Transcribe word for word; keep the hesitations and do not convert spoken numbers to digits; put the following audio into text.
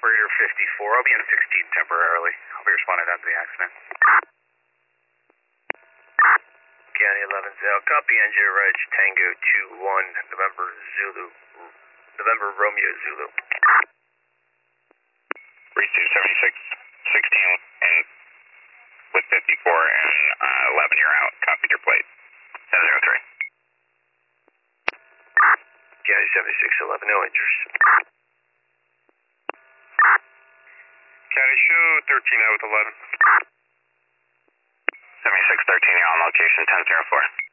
operator fifty-four. I'll be in sixteen temporarily. I'll be responding down to the accident. County eleven Zell, copy N J Reg Tango two one, November Zulu, November Romeo Zulu. Reach two seventy-six, sixteen, and with fifty-four and uh, eleven, you're out. Copied your plate. seven zero three. County seventy-six eleven, no injuries. County show thirteen out with eleven. seventy-six thirteen, you're on location, ten zero four.